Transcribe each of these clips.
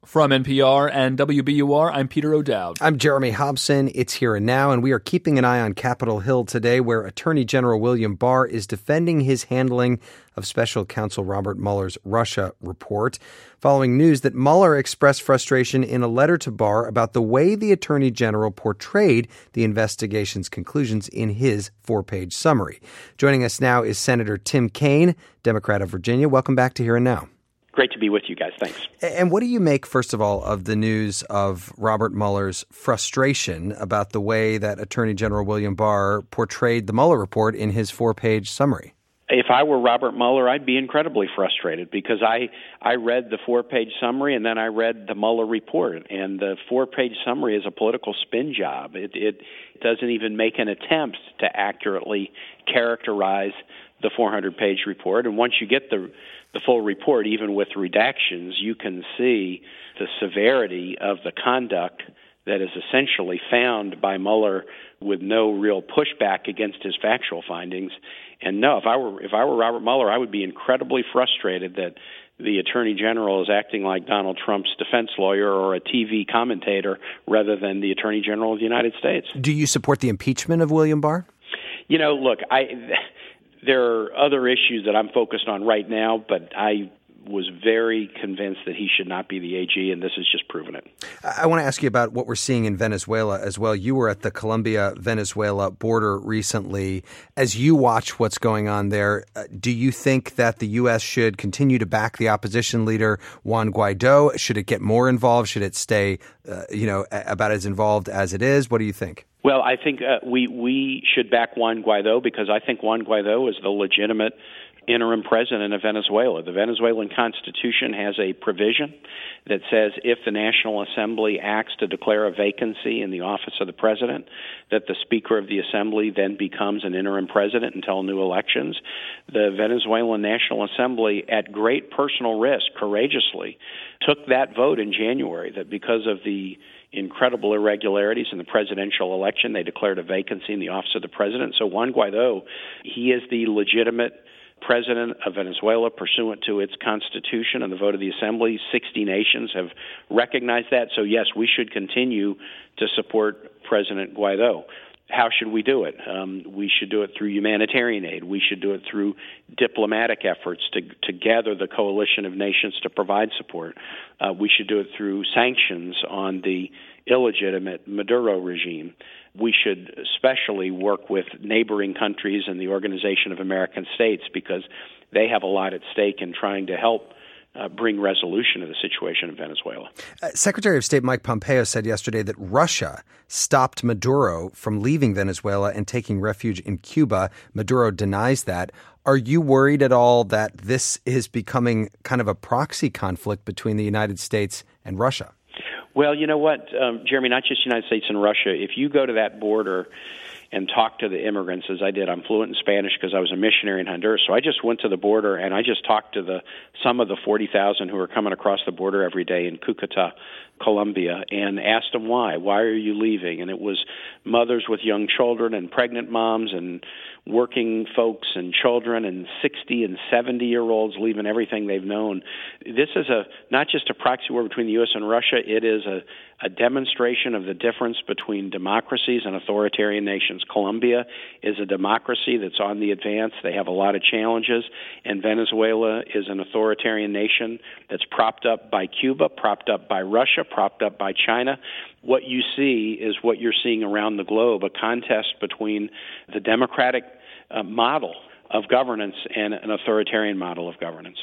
From NPR and WBUR, I'm Peter O'Dowd. I'm Jeremy Hobson. It's Here and Now, and we are keeping an eye on Capitol Hill today, where Attorney General William Barr is defending his handling of Special Counsel Robert Mueller's Russia report, following news that Mueller expressed frustration in a letter to Barr about the way the Attorney General portrayed the investigation's conclusions in his 4-page summary. Joining us now is Senator Tim Kaine, Democrat of Virginia. Welcome back to Here and Now. Great to be with you guys. Thanks. And what do you make, first of all, of the news of Robert Mueller's frustration about the way that Attorney General William Barr portrayed the Mueller report in his 4-page summary? If I were Robert Mueller, I'd be incredibly frustrated because I read the 4-page summary and then I read the Mueller report. And the 4-page summary is a political spin job. It doesn't even make an attempt to accurately characterize the 400-page report. And once you get the full report, even with redactions, you can see the severity of the conduct that is essentially found by Mueller with no real pushback against his factual findings. And no, if I were Robert Mueller, I would be incredibly frustrated that the Attorney General is acting like Donald Trump's defense lawyer or a TV commentator rather than the Attorney General of the United States. Do you support the impeachment of William Barr? You know, look, there are other issues that I'm focused on right now, but I was very convinced that he should not be the AG, and this has just proven it. I want to ask you about what we're seeing in Venezuela as well. You were at the Colombia-Venezuela border recently. As you watch what's going on there, do you think that the U.S. should continue to back the opposition leader, Juan Guaido? Should it get more involved? Should it stay, about as involved as it is? What do you think? Well, I think we should back Juan Guaido because I think Juan Guaido is the legitimate interim president of Venezuela. The Venezuelan Constitution has a provision that says if the National Assembly acts to declare a vacancy in the office of the president, that the Speaker of the Assembly then becomes an interim president until new elections. The Venezuelan National Assembly, at great personal risk, courageously took that vote in January, that because of the incredible irregularities in the presidential election, they declared a vacancy in the office of the president. So Juan Guaido, he is the legitimate president of Venezuela pursuant to its constitution and the vote of the Assembly. 60 nations have recognized that. So, yes, we should continue to support President Guaido. How should we do it? We should do it through humanitarian aid. We should do it through diplomatic efforts to gather the coalition of nations to provide support. We should do it through sanctions on the illegitimate Maduro regime. We should especially work with neighboring countries and the Organization of American States because they have a lot at stake in trying to help bring resolution to the situation in Venezuela. Secretary of State Mike Pompeo said yesterday that Russia stopped Maduro from leaving Venezuela and taking refuge in Cuba. Maduro denies that. Are you worried at all that this is becoming kind of a proxy conflict between the United States and Russia? Well, you know what, Jeremy, not just the United States and Russia. If you go to that border and talk to the immigrants, as I did, I'm fluent in Spanish because I was a missionary in Honduras. So I just went to the border and I just talked to some of the 40,000 who are coming across the border every day in Cúcuta, Colombia, and asked them why. Why are you leaving? And it was mothers with young children and pregnant moms and working folks and children and 60 and 70-year-olds leaving everything they've known. This is not just a proxy war between the U.S. and Russia. It is a demonstration of the difference between democracies and authoritarian nations. Colombia is a democracy that's on the advance. They have a lot of challenges. And Venezuela is an authoritarian nation that's propped up by Cuba, propped up by Russia, propped up by China. What you see is what you're seeing around the globe, a contest between the democratic model of governance and an authoritarian model of governance.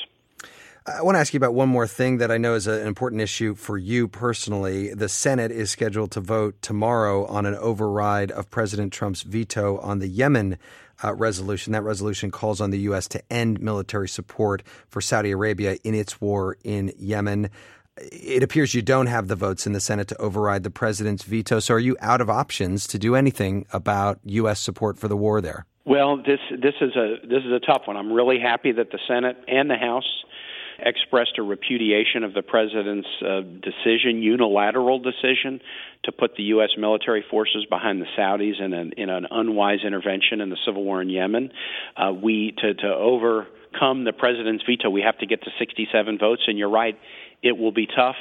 I want to ask you about one more thing that I know is an important issue for you personally. The Senate is scheduled to vote tomorrow on an override of President Trump's veto on the Yemen resolution. That resolution calls on the U.S. to end military support for Saudi Arabia in its war in Yemen. It appears you don't have the votes in the Senate to override the president's veto. So are you out of options to do anything about U.S. support for the war there? Well, this is a tough one. I'm really happy that the Senate and the House expressed a repudiation of the president's unilateral decision to put the U.S. military forces behind the Saudis in an unwise intervention in the civil war in Yemen. To overcome the president's veto, we have to get to 67 votes, and you're right, it will be tough.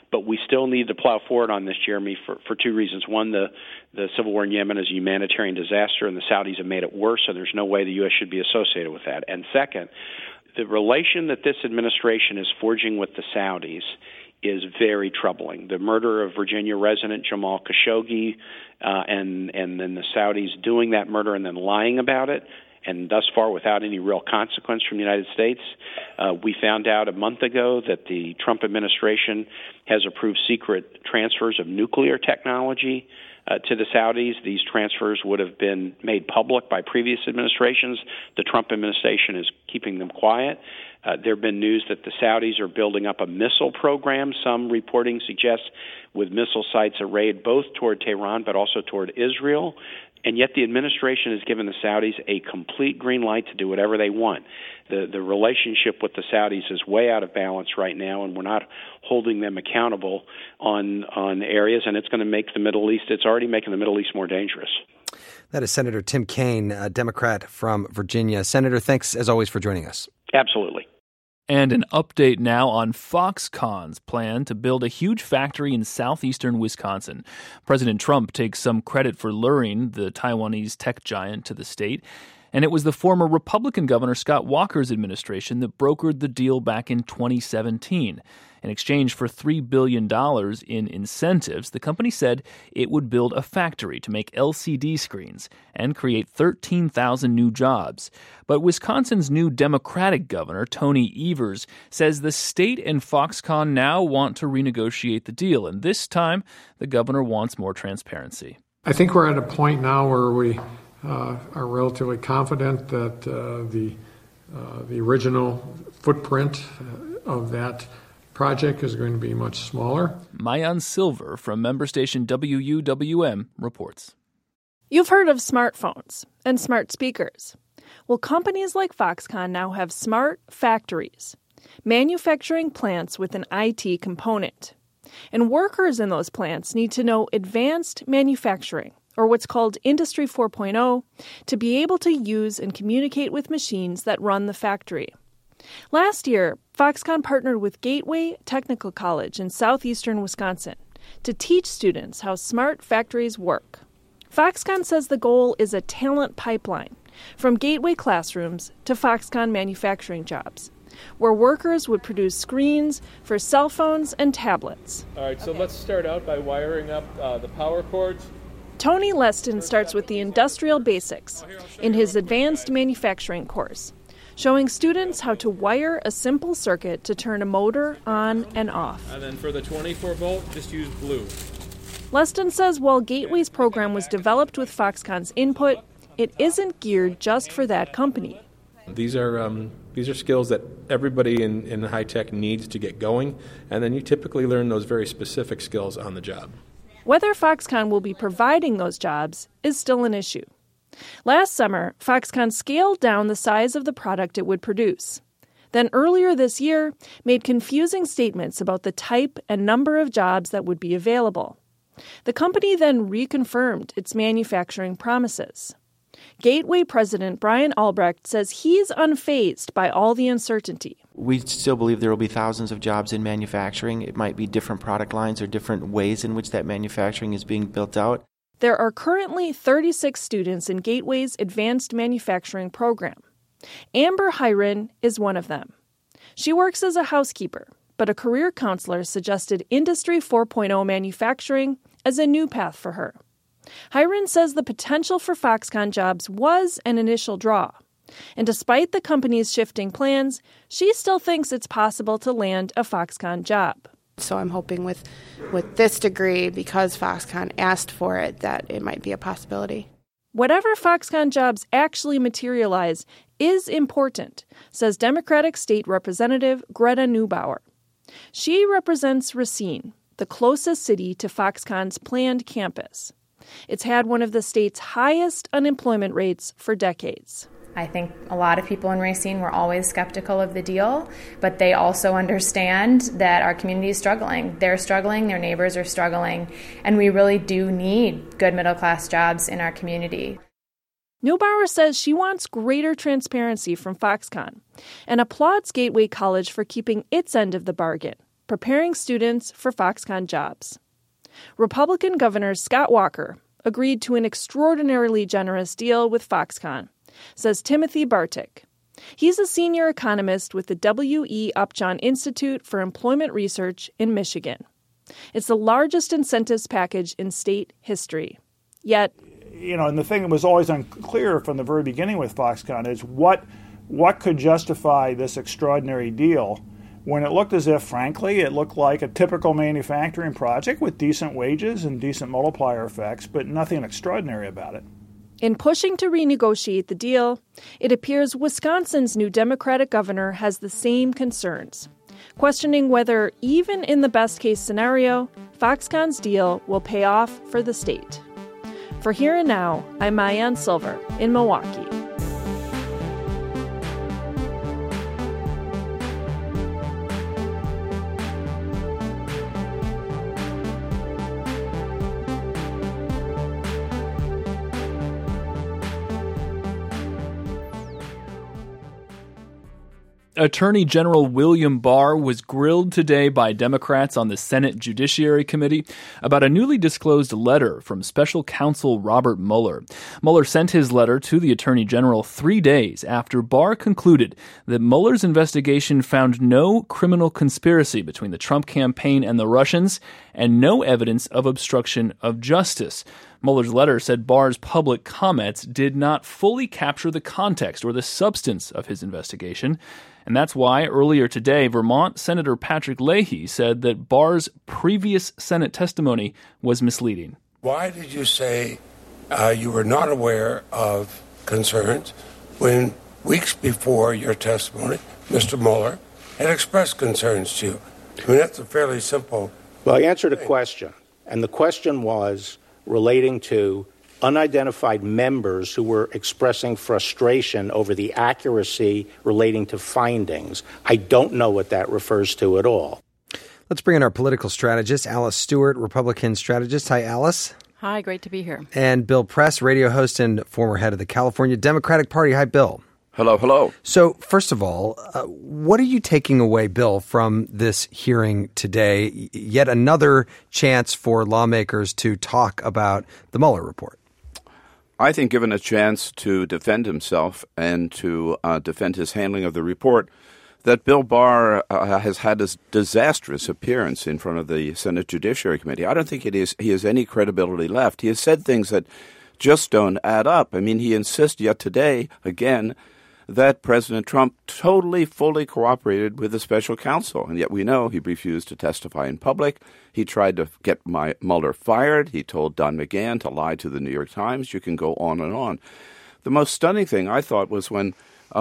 But we still need to plow forward on this, Jeremy, for two reasons. One, the civil war in Yemen is a humanitarian disaster, and the Saudis have made it worse, so there's no way the U.S. should be associated with that. And second, the relation that this administration is forging with the Saudis is very troubling. The murder of Virginia resident Jamal Khashoggi, and then the Saudis doing that murder and then lying about it, and thus far without any real consequence from the United States. We found out a month ago that the Trump administration has approved secret transfers of nuclear technology to the Saudis. These transfers would have been made public by previous administrations. The Trump administration is keeping them quiet. There have been news that the Saudis are building up a missile program, some reporting suggests, with missile sites arrayed both toward Tehran but also toward Israel. And yet the administration has given the Saudis a complete green light to do whatever they want. The relationship with the Saudis is way out of balance right now, and we're not holding them accountable on areas, and it's going to make the Middle East, it's already making the Middle East more dangerous. That is Senator Tim Kaine, a Democrat from Virginia. Senator, thanks as always for joining us. Absolutely. And an update now on Foxconn's plan to build a huge factory in southeastern Wisconsin. President Trump takes some credit for luring the Taiwanese tech giant to the state. And it was the former Republican Governor Scott Walker's administration that brokered the deal back in 2017. In exchange for $3 billion in incentives, the company said it would build a factory to make LCD screens and create 13,000 new jobs. But Wisconsin's new Democratic governor, Tony Evers, says the state and Foxconn now want to renegotiate the deal. And this time, the governor wants more transparency. I think we're at a point now where we are relatively confident that the original footprint of that project is going to be much smaller. Mayan Silver from member station WUWM reports. You've heard of smartphones and smart speakers. Well, companies like Foxconn now have smart factories, manufacturing plants with an IT component. And workers in those plants need to know advanced manufacturing, or what's called Industry 4.0, to be able to use and communicate with machines that run the factory. Last year, Foxconn partnered with Gateway Technical College in southeastern Wisconsin to teach students how smart factories work. Foxconn says the goal is a talent pipeline from Gateway classrooms to Foxconn manufacturing jobs, where workers would produce screens for cell phones and tablets. All right, so let's start out by wiring up the power cords. Tony Leston starts with the industrial basics in his advanced manufacturing course, showing students how to wire a simple circuit to turn a motor on and off. And then for the 24-volt, just use blue. Leston says while Gateway's program was developed with Foxconn's input, it isn't geared just for that company. These are skills that everybody in high tech needs to get going, and then you typically learn those very specific skills on the job. Whether Foxconn will be providing those jobs is still an issue. Last summer, Foxconn scaled down the size of the product it would produce. Then earlier this year, made confusing statements about the type and number of jobs that would be available. The company then reconfirmed its manufacturing promises. Gateway President Brian Albrecht says he's unfazed by all the uncertainty. We still believe there will be thousands of jobs in manufacturing. It might be different product lines or different ways in which that manufacturing is being built out. There are currently 36 students in Gateway's advanced manufacturing program. Amber Hyren is one of them. She works as a housekeeper, but a career counselor suggested Industry 4.0 manufacturing as a new path for her. Hyren says the potential for Foxconn jobs was an initial draw. And despite the company's shifting plans, she still thinks it's possible to land a Foxconn job. So I'm hoping with this degree, because Foxconn asked for it, that it might be a possibility. Whatever Foxconn jobs actually materialize is important, says Democratic State Representative Greta Neubauer. She represents Racine, the closest city to Foxconn's planned campus. It's had one of the state's highest unemployment rates for decades. I think a lot of people in Racine were always skeptical of the deal, but they also understand that our community is struggling. They're struggling, their neighbors are struggling, and we really do need good middle-class jobs in our community. Neubauer says she wants greater transparency from Foxconn and applauds Gateway College for keeping its end of the bargain preparing students for Foxconn jobs. Republican Governor Scott Walker agreed to an extraordinarily generous deal with Foxconn, says Timothy Bartik. He's a senior economist with the W.E. Upjohn Institute for Employment Research in Michigan. It's the largest incentives package in state history. Yet, and the thing that was always unclear from the very beginning with Foxconn is what could justify this extraordinary deal when it looked as if, frankly, it looked like a typical manufacturing project with decent wages and decent multiplier effects, but nothing extraordinary about it. In pushing to renegotiate the deal, it appears Wisconsin's new Democratic governor has the same concerns, questioning whether, even in the best-case scenario, Foxconn's deal will pay off for the state. For Here and Now, I'm Maayan Silver in Milwaukee. Attorney General William Barr was grilled today by Democrats on the Senate Judiciary Committee about a newly disclosed letter from special counsel Robert Mueller. Mueller sent his letter to the Attorney General 3 days after Barr concluded that Mueller's investigation found no criminal conspiracy between the Trump campaign and the Russians and no evidence of obstruction of justice. Mueller's letter said Barr's public comments did not fully capture the context or the substance of his investigation. And that's why earlier today, Vermont Senator Patrick Leahy said that Barr's previous Senate testimony was misleading. Why did you say you were not aware of concerns when weeks before your testimony, Mr. Mueller had expressed concerns to you? I mean, that's a fairly simple Well, I answered a question, and the question was relating to unidentified members who were expressing frustration over the accuracy relating to findings. I don't know what that refers to at all. Let's bring in our political strategist, Alice Stewart, Republican strategist. Hi, Alice. Hi, great to be here. And Bill Press, radio host and former head of the California Democratic Party. Hi, Bill. Hello, hello. So, first of all, what are you taking away, Bill, from this hearing today? Yet another chance for lawmakers to talk about the Mueller report. I think given a chance to defend himself and to defend his handling of the report, that Bill Barr has had a disastrous appearance in front of the Senate Judiciary Committee. I don't think he has any credibility left. He has said things that just don't add up. I mean, he insists yet today, again, that President Trump totally, fully cooperated with the special counsel. And yet we know he refused to testify in public. He tried to get Mueller fired. He told Don McGahn to lie to the New York Times. You can go on and on. The most stunning thing I thought was when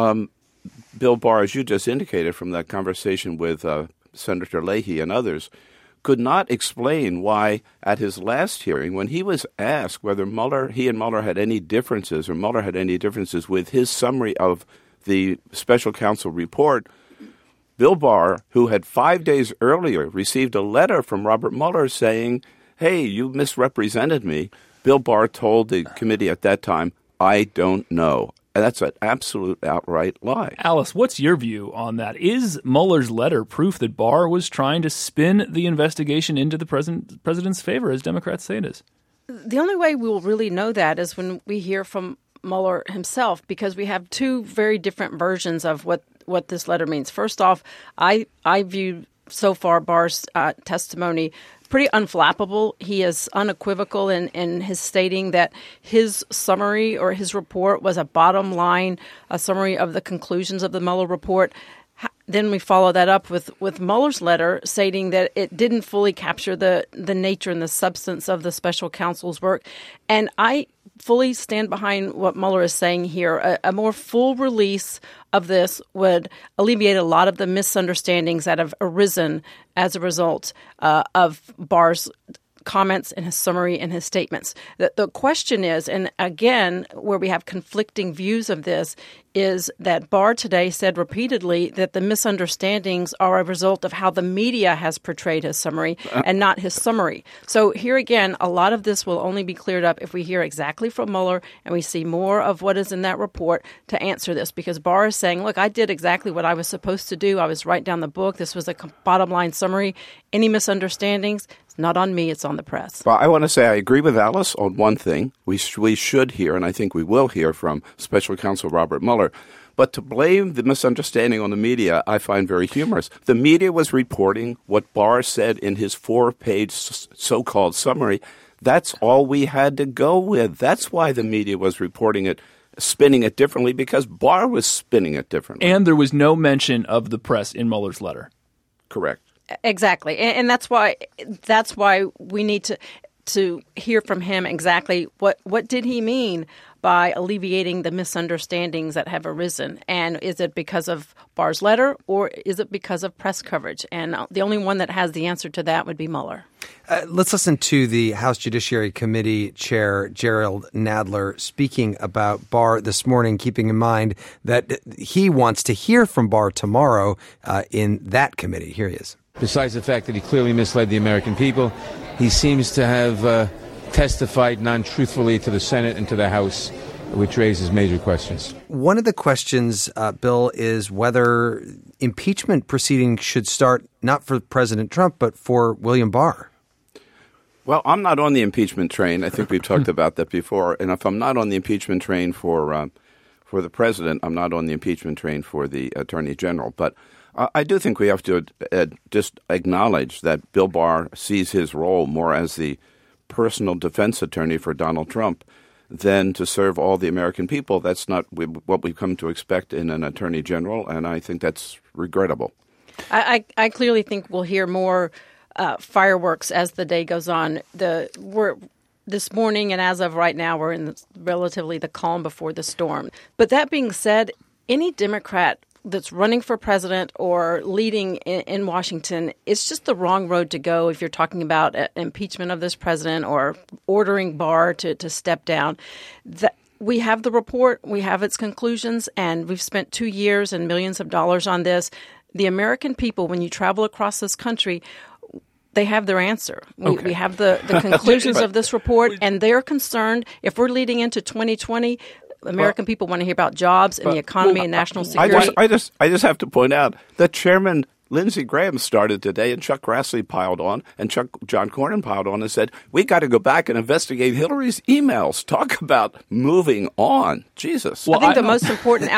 Bill Barr, as you just indicated from that conversation with Senator Leahy and others, could not explain why at his last hearing, when he was asked whether he and Mueller had any differences or Mueller had any differences with his summary of the special counsel report, Bill Barr, who had 5 days earlier received a letter from Robert Mueller saying, hey, you misrepresented me, Bill Barr told the committee at that time, I don't know. And that's an absolute outright lie. Alice, what's your view on that? Is Mueller's letter proof that Barr was trying to spin the investigation into the president's favor, as Democrats say it is? The only way we will really know that is when we hear from Mueller himself, because we have two very different versions of what this letter means. First off, I view so far Barr's testimony pretty unflappable. He is unequivocal in his stating that his summary or his report was a bottom line, a summary of the conclusions of the Mueller report. Then we follow that up with Mueller's letter stating that it didn't fully capture the nature and the substance of the special counsel's work. And I fully stand behind what Mueller is saying here. A more full release of this would alleviate a lot of the misunderstandings that have arisen as a result of Barr's comments and his summary and his statements. The question is, and again, where we have conflicting views of this, is that Barr today said repeatedly that the misunderstandings are a result of how the media has portrayed his summary and not his summary. So here again, a lot of this will only be cleared up if we hear exactly from Mueller and we see more of what is in that report to answer this, because Barr is saying, look, I did exactly what I was supposed to do. I was right down the book. This was a bottom line summary. Any misunderstandings, it's not on me, it's on the press. Well, I want to say I agree with Alice on one thing. We should hear, and I think we will hear from Special Counsel Robert Mueller. But to blame the misunderstanding on the media, I find very humorous. The media was reporting what Barr said in his 4-page so-called summary. That's all we had to go with. That's why the media was reporting it, spinning it differently, because Barr was spinning it differently. And there was no mention of the press in Mueller's letter. Correct. Exactly. And that's why we need to hear from him exactly what did he mean by alleviating the misunderstandings that have arisen. And is it because of Barr's letter, or is it because of press coverage? And the only one that has the answer to that would be Mueller. Let's listen to the House Judiciary Committee Chair Gerald Nadler speaking about Barr this morning, keeping in mind that he wants to hear from Barr tomorrow in that committee. Here he is. Besides the fact that he clearly misled the American people, he seems to have testified non-truthfully to the Senate and to the House, which raises major questions. One of the questions, Bill, is whether impeachment proceedings should start not for President Trump, but for William Barr. Well, I'm not on the impeachment train. I think we've talked about that before. And if I'm not on the impeachment train for the president, I'm not on the impeachment train for the attorney general. But I do think we have to just acknowledge that Bill Barr sees his role more as the personal defense attorney for Donald Trump than to serve all the American people. That's not what we've come to expect in an attorney general, and I think that's regrettable. I clearly think we'll hear more fireworks as the day goes on. We're this morning, and as of right now, we're in relatively the calm before the storm. But that being said, any Democrat that's running for president or leading in Washington, it's just the wrong road to go if you're talking about impeachment of this president or ordering Barr to step down. We have the report, we have its conclusions, and we've spent 2 years and millions of dollars on this. The American people, when you travel across this country, they have their answer. We have the conclusions of this report, and they're concerned if we're leading into 2020. American people want to hear about jobs and the economy and national security. I just have to point out that Chairman Lindsey Graham started today, and Chuck Grassley piled on, and John Cornyn piled on and said, we got to go back and investigate Hillary's emails. Talk about moving on. Jesus. Well, I think the most important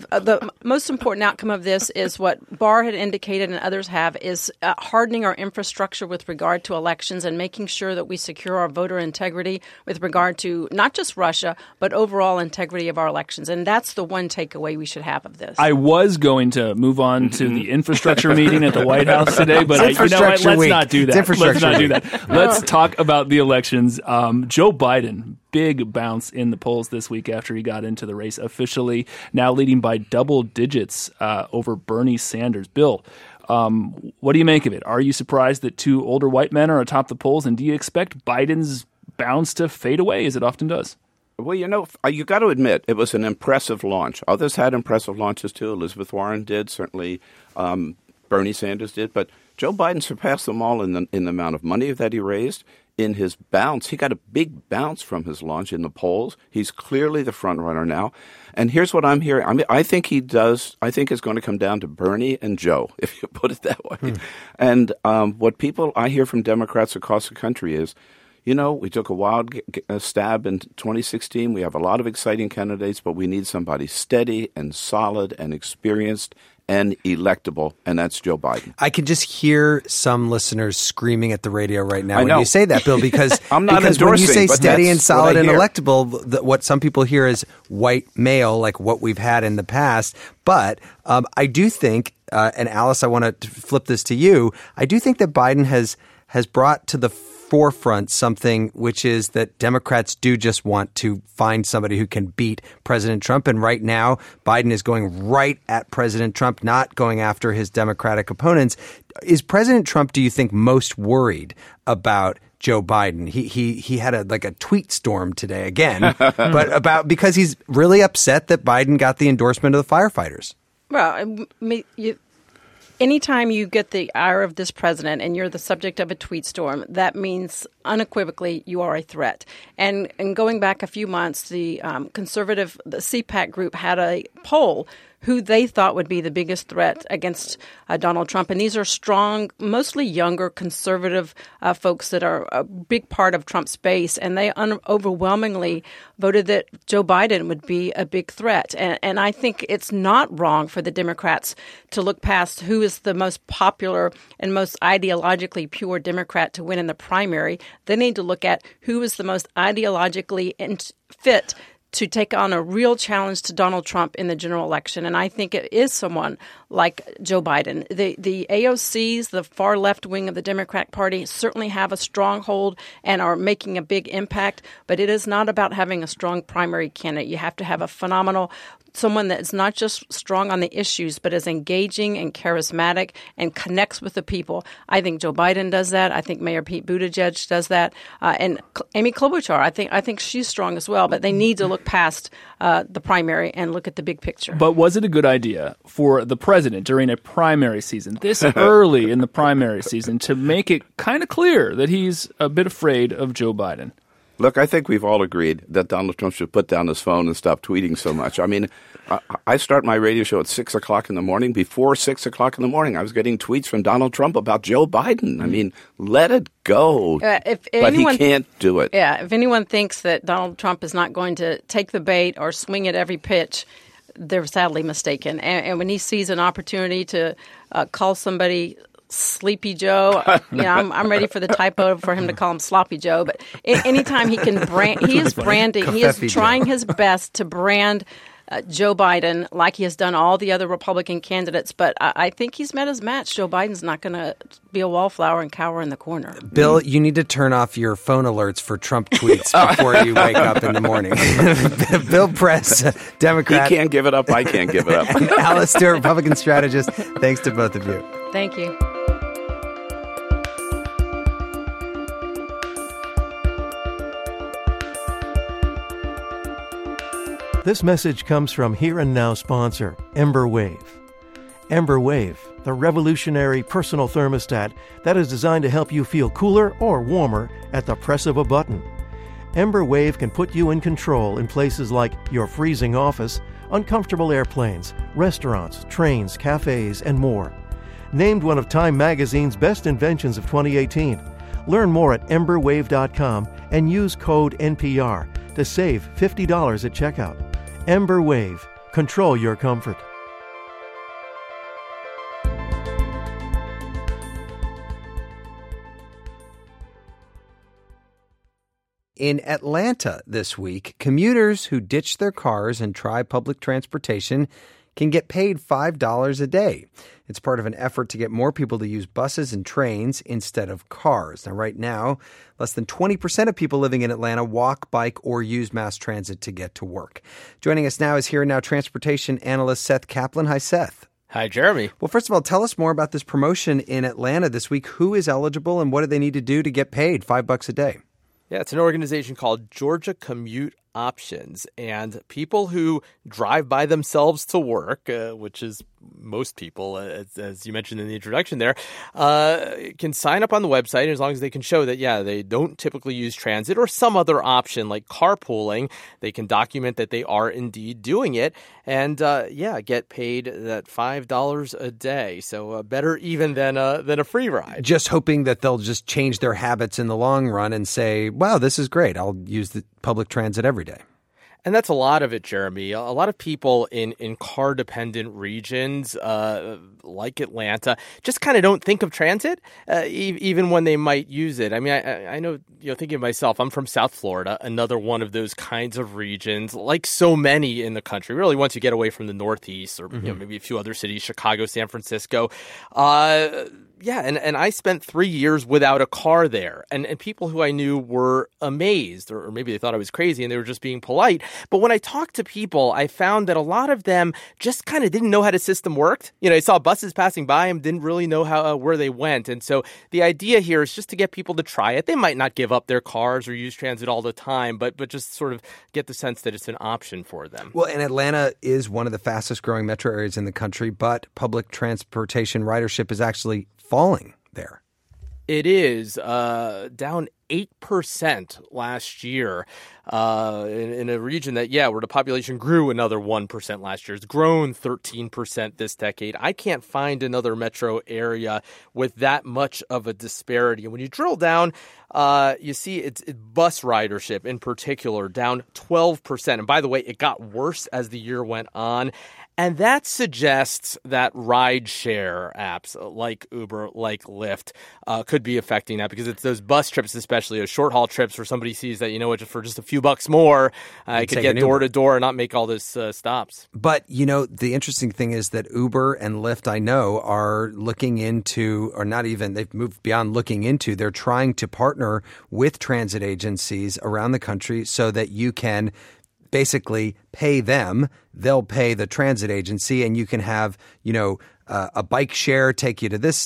outcome of this is what Barr had indicated and others have, is hardening our infrastructure with regard to elections and making sure that we secure our voter integrity with regard to not just Russia, but overall integrity of our elections. And that's the one takeaway we should have of this. I was going to move on to the infrastructure meeting at the White House today, but let's not do that. Let's talk about the elections. Joe Biden, big bounce in the polls this week after he got into the race officially, now leading by double digits over Bernie Sanders. Bill, what do you make of it? Are you surprised that two older white men are atop the polls, and do you expect Biden's bounce to fade away as it often does? Well, you got to admit, it was an impressive launch. Others had impressive launches too. Elizabeth Warren did, certainly Bernie Sanders did, but Joe Biden surpassed them all in the amount of money that he raised. In his bounce, he got a big bounce from his launch in the polls. He's clearly the front runner now. And here's what I'm hearing. I think it's going to come down to Bernie and Joe, if you put it that way. And what I hear from Democrats across the country is, we took a wild stab in 2016. We have a lot of exciting candidates, but we need somebody steady and solid and experienced and electable, and that's Joe Biden. I can just hear some listeners screaming at the radio right now when you say that, Bill, because, I'm not because endorsing, when you say steady and solid and electable, what some people hear is white male, like what we've had in the past. But I do think, and Alice, I want to flip this to you, I do think that Biden has has brought to the forefront something which is that Democrats do just want to find somebody who can beat President Trump. And right now, Biden is going right at President Trump, not going after his Democratic opponents. Is President Trump, do you think, most worried about Joe Biden? He had a tweet storm today again, but because he's really upset that Biden got the endorsement of the firefighters. Well, anytime you get the ire of this president and you're the subject of a tweet storm, that means unequivocally you are a threat. And going back a few months, the CPAC group had a poll who they thought would be the biggest threat against Donald Trump. And these are strong, mostly younger, conservative folks that are a big part of Trump's base. And they overwhelmingly voted that Joe Biden would be a big threat. And I think it's not wrong for the Democrats to look past who is the most popular and most ideologically pure Democrat to win in the primary. They need to look at who is the most ideologically fit to take on a real challenge to Donald Trump in the general election. And I think it is someone like Joe Biden. The AOCs, the far left wing of the Democratic Party, certainly have a stronghold and are making a big impact. But it is not about having a strong primary candidate. You have to have a phenomenal someone that is not just strong on the issues, but is engaging and charismatic and connects with the people. I think Joe Biden does that. I think Mayor Pete Buttigieg does that. And Amy Klobuchar, I think she's strong as well. But they need to look past the primary and look at the big picture. But was it a good idea for the president during a primary season, this early in the primary season, to make it kind of clear that he's a bit afraid of Joe Biden? Look, I think we've all agreed that Donald Trump should put down his phone and stop tweeting so much. I mean, I start my radio show at 6 o'clock in the morning. Before 6 o'clock in the morning, I was getting tweets from Donald Trump about Joe Biden. I mean, let it go. But he can't do it. Yeah, if anyone thinks that Donald Trump is not going to take the bait or swing at every pitch, they're sadly mistaken. And when he sees an opportunity to call somebody Sleepy Joe, I'm ready for the typo for him to call him Sloppy Joe. But anytime he can he is branding. He is trying his best to brand Joe Biden like he has done all the other Republican candidates. But I think he's met his match. Joe Biden's not going to be a wallflower and cower in the corner. Bill, you need to turn off your phone alerts for Trump tweets before you wake up in the morning. Bill Press, Democrat. He can't give it up. I can't give it up. Alice Stewart, Republican strategist. Thanks to both of you. Thank you. This message comes from Here and Now sponsor, EmberWave. EmberWave, the revolutionary personal thermostat that is designed to help you feel cooler or warmer at the press of a button. EmberWave can put you in control in places like your freezing office, uncomfortable airplanes, restaurants, trains, cafes, and more. Named one of Time Magazine's best inventions of 2018. Learn more at emberwave.com and use code NPR to save $50 at checkout. EmberWave. Control your comfort. In Atlanta this week, commuters who ditch their cars and try public transportation can get paid $5 a day. It's part of an effort to get more people to use buses and trains instead of cars. Now, right now, less than 20% of people living in Atlanta walk, bike, or use mass transit to get to work. Joining us now is Here and Now transportation analyst Seth Kaplan. Hi, Seth. Hi, Jeremy. Well, first of all, tell us more about this promotion in Atlanta this week. Who is eligible and what do they need to do to get paid $5 a day? Yeah, it's an organization called Georgia Commute Options, and people who drive by themselves to work, which is most people, as you mentioned in the introduction there, can sign up on the website as long as they can show that, they don't typically use transit or some other option like carpooling. They can document that they are indeed doing it and, get paid that $5 a day. So better even than a free ride. Just hoping that they'll just change their habits in the long run and say, wow, this is great. I'll use the public transit every day. And that's a lot of it, Jeremy. A lot of people in car-dependent regions like Atlanta just kind of don't think of transit, even when they might use it. I mean, I know, thinking of myself, I'm from South Florida, another one of those kinds of regions, like so many in the country. Really, once you get away from the Northeast or maybe a few other cities, Chicago, San Francisco, Yeah, and I spent 3 years without a car there, and people who I knew were amazed, or maybe they thought I was crazy and they were just being polite. But when I talked to people, I found that a lot of them just kind of didn't know how the system worked. You know, they saw buses passing by and didn't really know how where they went. And so the idea here is just to get people to try it. They might not give up their cars or use transit all the time, but just sort of get the sense that it's an option for them. Well, and Atlanta is one of the fastest growing metro areas in the country, but public transportation ridership is actually falling there. It is down 8% last year in a region that, where the population grew another 1% last year. It's grown 13% this decade. I can't find another metro area with that much of a disparity. And when you drill down, you see it's bus ridership in particular down 12%. And by the way, it got worse as the year went on. And that suggests that rideshare apps like Uber, like Lyft, could be affecting that, because it's those bus trips, especially those short-haul trips where somebody sees that, for just a few bucks more, I could get door-to-door and not make all those stops. But, the interesting thing is that Uber and Lyft, I know, are looking into, or not even, they've moved beyond looking into, they're trying to partner with transit agencies around the country so that you can basically pay them, they'll pay the transit agency, and you can have, a bike share take you to this,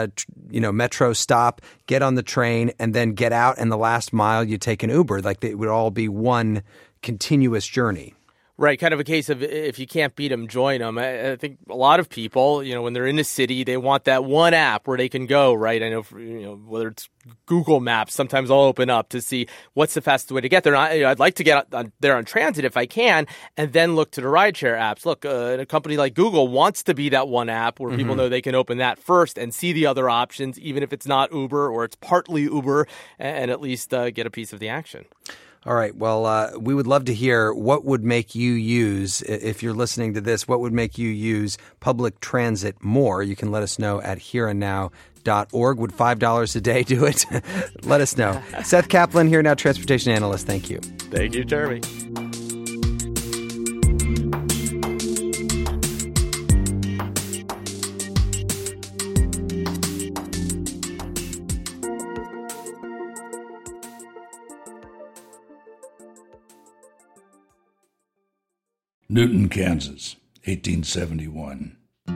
metro stop, get on the train, and then get out, and the last mile you take an Uber. Like, it would all be one continuous journey. Right, kind of a case of if you can't beat them, join them. I think a lot of people, when they're in a city, they want that one app where they can go, right? I know, whether it's Google Maps, sometimes I'll open up to see what's the fastest way to get there. And I'd like to get there on transit if I can, and then look to the rideshare apps. Look, a company like Google wants to be that one app where people know they can open that first and see the other options, even if it's not Uber or it's partly Uber, and at least get a piece of the action. All right. Well, we would love to hear what would make you use, if you're listening to this, what would make you use public transit more? You can let us know at hereandnow.org. Would $5 a day do it? Let us know. Seth Kaplan, Here and Now transportation analyst. Thank you. Thank you, Jeremy. Newton, Kansas, 1871.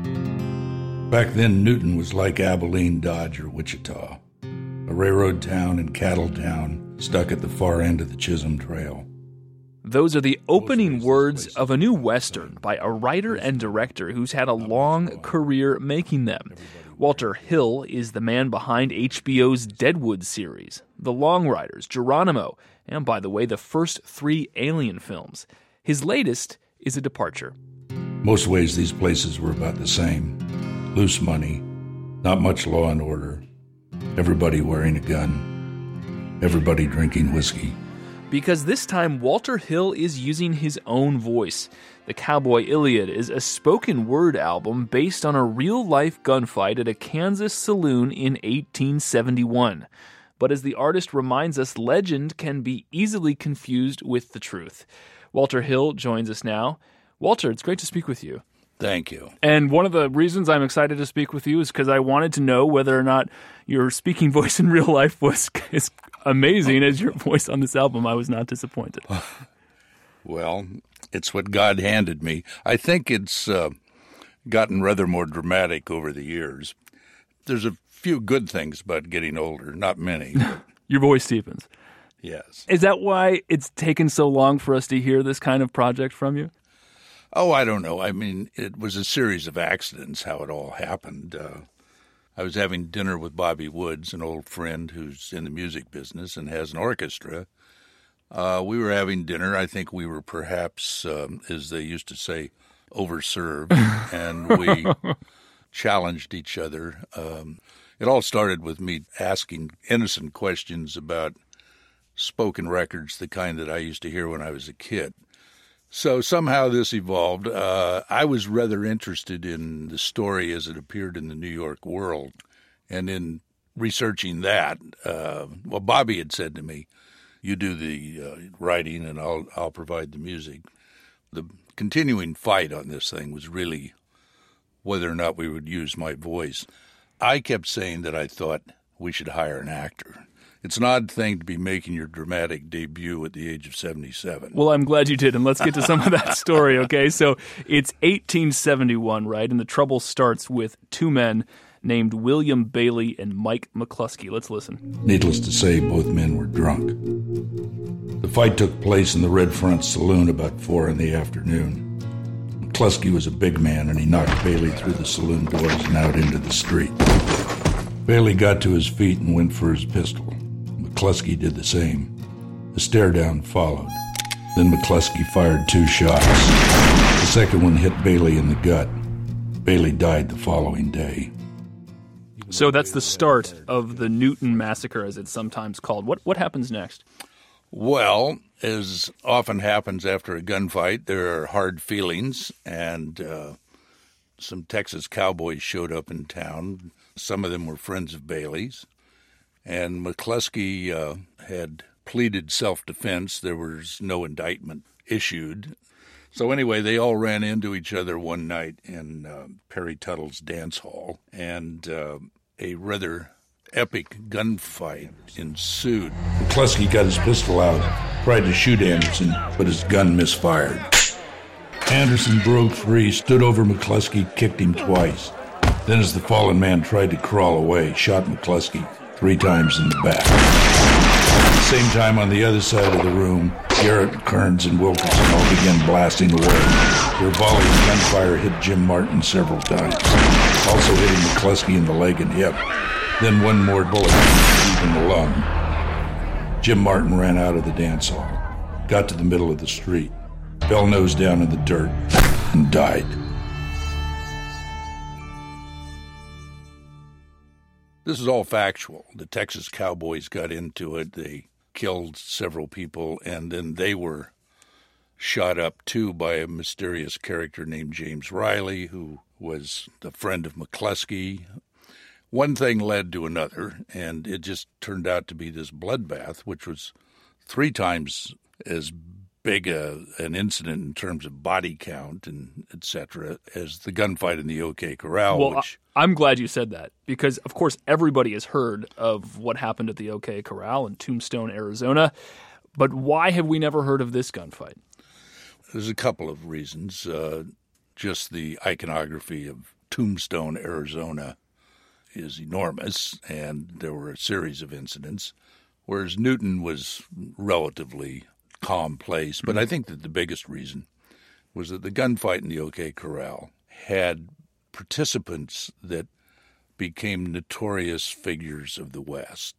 Back then, Newton was like Abilene, Dodge, or Wichita, a railroad town and cattle town stuck at the far end of the Chisholm Trail. Those are the opening words of a new Western by a writer and director who's had a long career making them. Walter Hill is the man behind HBO's Deadwood series, The Long Riders, Geronimo, and, by the way, the first 3 Alien films. His latest is a departure. Most ways these places were about the same. Loose money, not much law and order, everybody wearing a gun, everybody drinking whiskey. Because this time Walter Hill is using his own voice. The Cowboy Iliad is a spoken word album based on a real-life gunfight at a Kansas saloon in 1871. But as the artist reminds us, legend can be easily confused with the truth. Walter Hill joins us now. Walter, it's great to speak with you. Thank you. And one of the reasons I'm excited to speak with you is because I wanted to know whether or not your speaking voice in real life was as amazing as your voice on this album. I was not disappointed. Well, it's what God handed me. I think it's gotten rather more dramatic over the years. There's a few good things about getting older, not many. Your voice deepens. Yes. Is that why it's taken so long for us to hear this kind of project from you? Oh, I don't know. I mean, it was a series of accidents, how it all happened. I was having dinner with Bobby Woods, an old friend who's in the music business and has an orchestra. We were having dinner. I think we were perhaps, as they used to say, overserved, and we challenged each other. It all started with me asking innocent questions about spoken records, the kind that I used to hear when I was a kid. So somehow this evolved. I was rather interested in the story as it appeared in the New York World. And in researching that, Bobby had said to me, you do the writing and I'll provide the music. The continuing fight on this thing was really whether or not we would use my voice. I kept saying that I thought we should hire an actor. It's an odd thing to be making your dramatic debut at the age of 77. Well, I'm glad you did, and let's get to some of that story, okay? So it's 1871, right? And the trouble starts with two men named William Bailey and Mike McCluskey. Let's listen. Needless to say, both men were drunk. The fight took place in the Red Front Saloon about 4 in the afternoon. McCluskey was a big man, and he knocked Bailey through the saloon doors and out into the street. Bailey got to his feet and went for his pistol. McCluskey did the same. A stare-down followed. Then McCluskey fired 2 shots. The second one hit Bailey in the gut. Bailey died the following day. So that's the start of the Newton Massacre, as it's sometimes called. What happens next? Well, as often happens after a gunfight, there are hard feelings, and some Texas cowboys showed up in town. Some of them were friends of Bailey's. And McCluskey had pleaded self-defense. There was no indictment issued. So anyway, they all ran into each other one night in Perry Tuttle's dance hall, and a rather epic gunfight ensued. McCluskey got his pistol out, tried to shoot Anderson, but his gun misfired. Anderson broke free, stood over McCluskey, kicked him twice. Then as the fallen man tried to crawl away, shot McCluskey 3 times in the back. At the same time, on the other side of the room, Garrett, Kearns, and Wilkerson all began blasting away. Their volley of gunfire hit Jim Martin several times, also hitting McCluskey in the leg and hip. Then one more bullet deep in the lung. Jim Martin ran out of the dance hall, got to the middle of the street, fell nose down in the dirt, and died. This is all factual. The Texas cowboys got into it. They killed several people, and then they were shot up, too, by a mysterious character named James Riley, who was the friend of McCluskey. One thing led to another, and it just turned out to be this bloodbath, which was 3 times as big an incident in terms of body count and et cetera as the gunfight in the OK Corral. Well, I'm glad you said that because, of course, everybody has heard of what happened at the OK Corral in Tombstone, Arizona. But why have we never heard of this gunfight? There's a couple of reasons. Just the iconography of Tombstone, Arizona is enormous, and there were a series of incidents, whereas Newton was relatively calm place. But I think that the biggest reason was that the gunfight in the OK Corral had participants that became notorious figures of the West,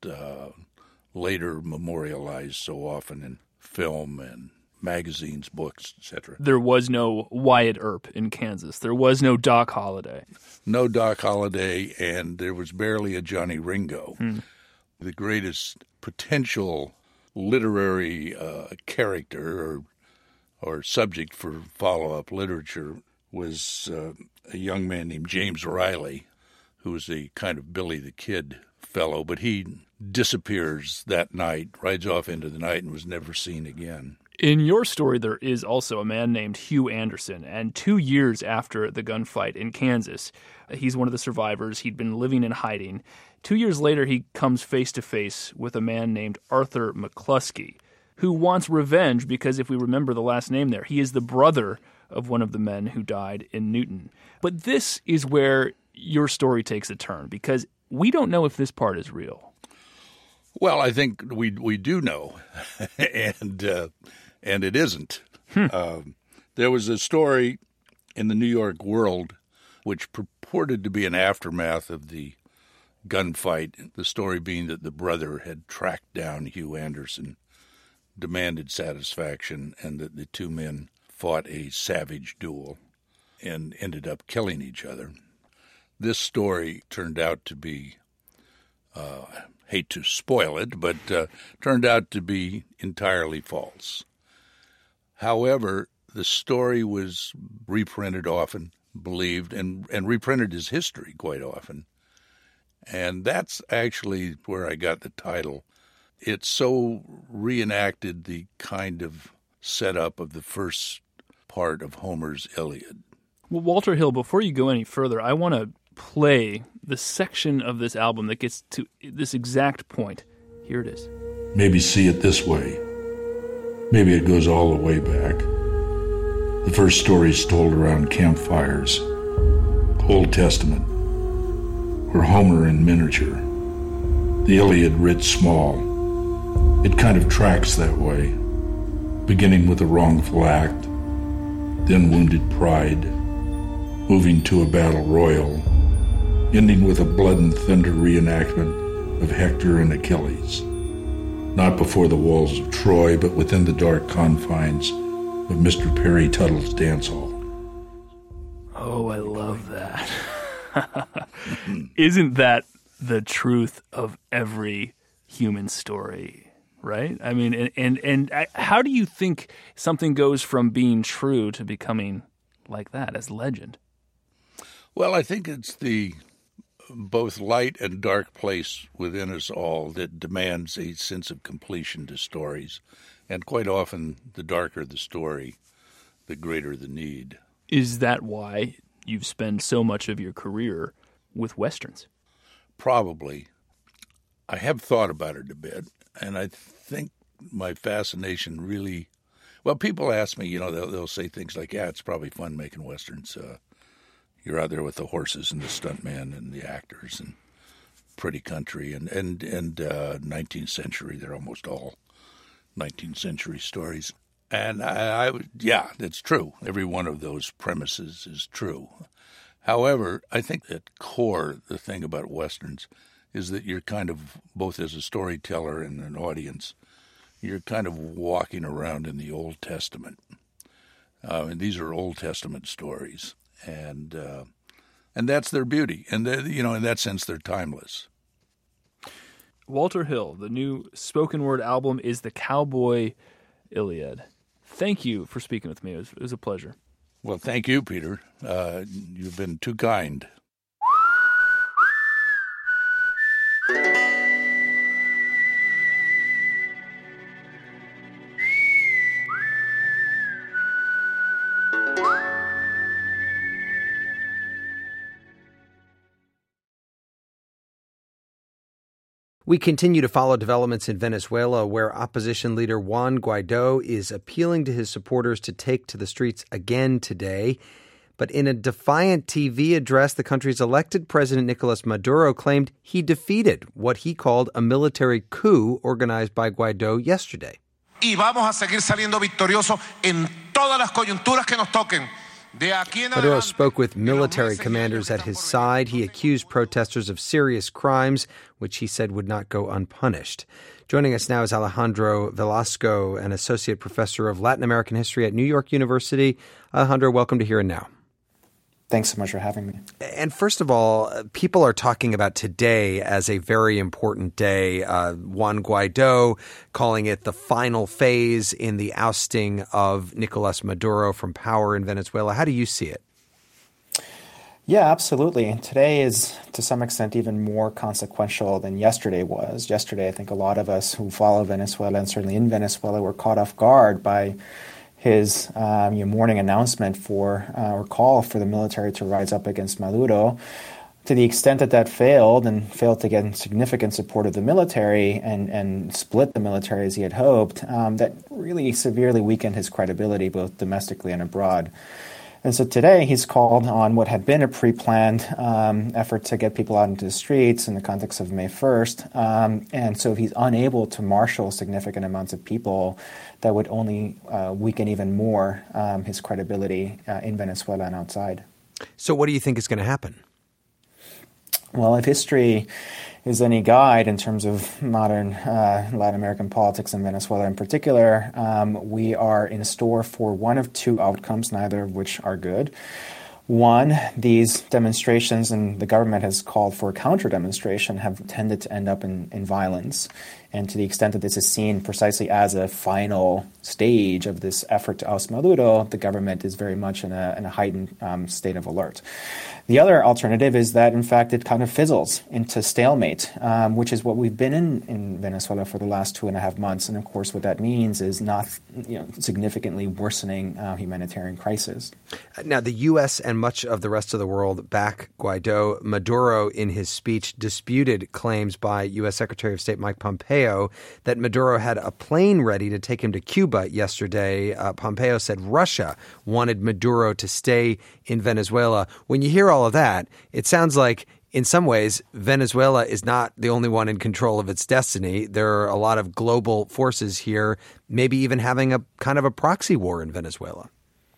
later memorialized so often in film and magazines, books, etc. There was no Wyatt Earp in Kansas. There was no Doc Holliday. No Doc Holliday, and there was barely a Johnny Ringo. The greatest potential literary character or subject for follow-up literature was a young man named James Riley, who was a kind of Billy the Kid fellow, but he disappears that night, rides off into the night, and was never seen again. In your story, there is also a man named Hugh Anderson, and 2 years after the gunfight in Kansas, he's one of the survivors. He'd been living in hiding. 2 years later, he comes face-to-face with a man named Arthur McCluskey, who wants revenge because, if we remember the last name there, he is the brother of one of the men who died in Newton. But this is where your story takes a turn, because we don't know if this part is real. Well, I think we do know, and it isn't. There was a story in the New York World which purported to be an aftermath of the gunfight, the story being that the brother had tracked down Hugh Anderson, demanded satisfaction, and that the 2 men fought a savage duel and ended up killing each other. This story turned out to be, hate to spoil it, but turned out to be entirely false. However, the story was reprinted often, believed, and reprinted as history quite often. And that's actually where I got the title. It so reenacted the kind of setup of the first part of Homer's Iliad. Well, Walter Hill, before you go any further, I want to play the section of this album that gets to this exact point. Here it is. Maybe see it this way. Maybe it goes all the way back. The first stories told around campfires, Old Testament, or Homer in miniature, the Iliad writ small. It kind of tracks that way, beginning with a wrongful act, then wounded pride, moving to a battle royal, ending with a blood and thunder reenactment of Hector and Achilles. Not before the walls of Troy, but within the dark confines of Mr. Perry Tuttle's dance hall. Oh, I love that. Isn't that the truth of every human story, right? I mean, and how do you think something goes from being true to becoming like that as legend? Well, I think it's the both light and dark place within us all that demands a sense of completion to stories. And quite often, the darker the story, the greater the need. Is that why you've spent so much of your career with Westerns? Probably. I have thought about it a bit, and I think my fascination really... Well, people ask me, they'll say things like, yeah, it's probably fun making Westerns. You're out there with the horses and the stuntman and the actors and pretty country and 19th century. They're almost all 19th century stories. And yeah, that's true. Every one of those premises is true. However, I think at core, the thing about Westerns is that you're kind of, both as a storyteller and an audience, you're kind of walking around in the Old Testament. And these are Old Testament stories. And that's their beauty. And, in that sense, they're timeless. Walter Hill, the new spoken word album is The Cowboy Iliad. Thank you for speaking with me. It was a pleasure. Well, thank you, Peter. You've been too kind. We continue to follow developments in Venezuela, where opposition leader Juan Guaido is appealing to his supporters to take to the streets again today. But in a defiant TV address, the country's elected president, Nicolas Maduro, claimed he defeated what he called a military coup organized by Guaido yesterday. Y vamos a seguir saliendo victoriosos en todas las coyunturas que nos toquen. Maduro spoke with military commanders at his side. He accused protesters of serious crimes, which he said would not go unpunished. Joining us now is Alejandro Velasco, an associate professor of Latin American history at New York University. Alejandro, welcome to Here and Now. Thanks so much for having me. And first of all, people are talking about today as a very important day. Juan Guaido calling it the final phase in the ousting of Nicolas Maduro from power in Venezuela. How do you see it? Yeah, absolutely. Today is, to some extent, even more consequential than yesterday was. Yesterday, I think a lot of us who follow Venezuela, and certainly in Venezuela, were caught off guard by his morning announcement or call for the military to rise up against Maduro. To the extent that failed and failed to get significant support of the military and split the military as he had hoped, that really severely weakened his credibility both domestically and abroad. And so today he's called on what had been a pre-planned effort to get people out into the streets in the context of May 1st. And so if he's unable to marshal significant amounts of people, that would only weaken even more his credibility in Venezuela and outside. So what do you think is going to happen? Well, if history is any guide in terms of modern Latin American politics and Venezuela in particular, we are in store for one of two outcomes, neither of which are good. One, these demonstrations, and the government has called for a counter-demonstration, have tended to end up in violence. And to the extent that this is seen precisely as a final stage of this effort to oust Maduro, the government is very much in a heightened state of alert. The other alternative is that, in fact, it kind of fizzles into stalemate, which is what we've been in Venezuela for the last 2.5 months. And, of course, what that means is not significantly worsening humanitarian crisis. Now, the U.S. and much of the rest of the world back Guaido. Maduro, in his speech, disputed claims by U.S. Secretary of State Mike Pompeo that Maduro had a plane ready to take him to Cuba yesterday. Pompeo said Russia wanted Maduro to stay in Venezuela. When you hear all of that, it sounds like in some ways Venezuela is not the only one in control of its destiny. There are a lot of global forces here, maybe even having a kind of a proxy war in Venezuela.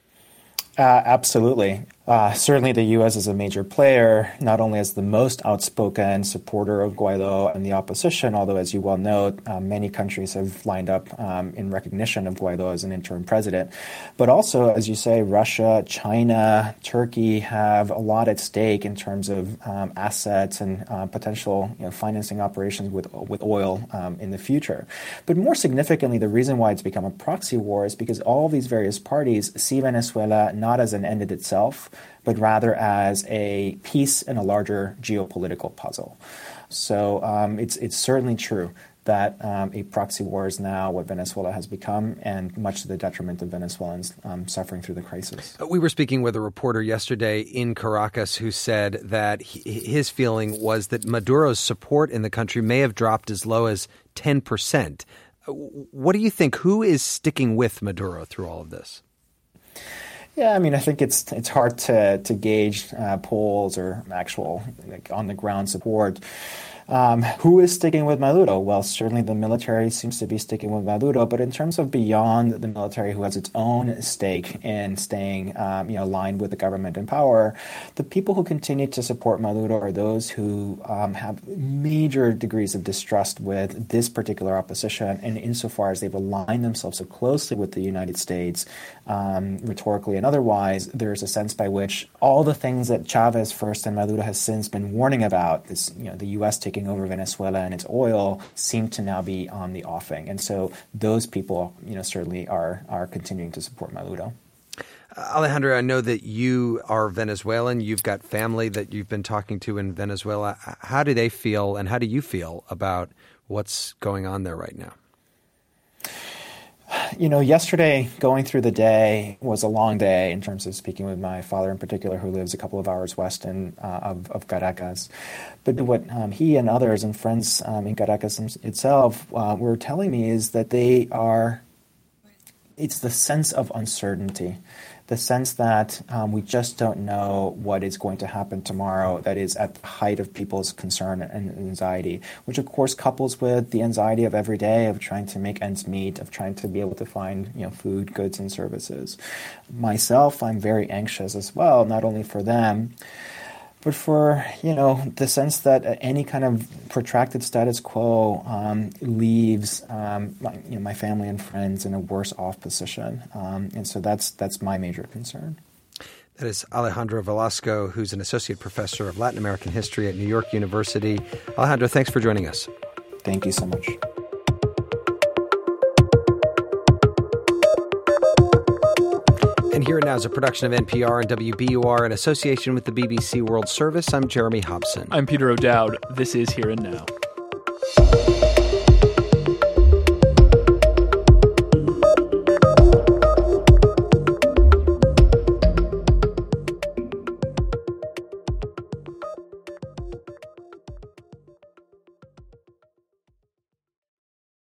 Absolutely. Certainly the U.S. is a major player, not only as the most outspoken supporter of Guaido and the opposition, although, as you well know, many countries have lined up in recognition of Guaido as an interim president. But also, as you say, Russia, China, Turkey have a lot at stake in terms of assets and potential financing operations with oil in the future. But more significantly, the reason why it's become a proxy war is because all of these various parties see Venezuela not as an end in itself, but rather as a piece in a larger geopolitical puzzle. So it's certainly true that a proxy war is now what Venezuela has become, and much to the detriment of Venezuelans suffering through the crisis. We were speaking with a reporter yesterday in Caracas who said that his feeling was that Maduro's support in the country may have dropped as low as 10%. What do you think? Who is sticking with Maduro through all of this? Yeah, I mean, I think it's hard to gauge polls or actual on-the-ground support. Who is sticking with Maduro? Well, certainly the military seems to be sticking with Maduro, but in terms of beyond the military, who has its own stake in staying aligned with the government in power, the people who continue to support Maduro are those who have major degrees of distrust with this particular opposition, and insofar as they've aligned themselves so closely with the United States, rhetorically and otherwise, there's a sense by which all the things that Chavez first and Maduro has since been warning about, this, the U.S. taking over Venezuela and its oil, seem to now be on the offing. And so those people, certainly are continuing to support Maduro. Alejandro, I know that you are Venezuelan. You've got family that you've been talking to in Venezuela. How do they feel, and how do you feel about what's going on there right now? Yesterday, going through the day was a long day in terms of speaking with my father in particular, who lives a couple of hours west of Caracas. But what he and others and friends in Caracas itself were telling me is that it's the sense of uncertainty, the sense that we just don't know what is going to happen tomorrow that is at the height of people's concern and anxiety, which of course couples with the anxiety of every day of trying to make ends meet, of trying to be able to find food, goods, and services. Myself, I'm very anxious as well, not only for them, but for, the sense that any kind of protracted status quo leaves, my family and friends in a worse off position. And so that's my major concern. That is Alejandro Velasco, who's an associate professor of Latin American history at New York University. Alejandro, thanks for joining us. Thank you so much. And Here and Now is a production of NPR and WBUR in association with the BBC World Service. I'm Jeremy Hobson. I'm Peter O'Dowd. This is Here and Now.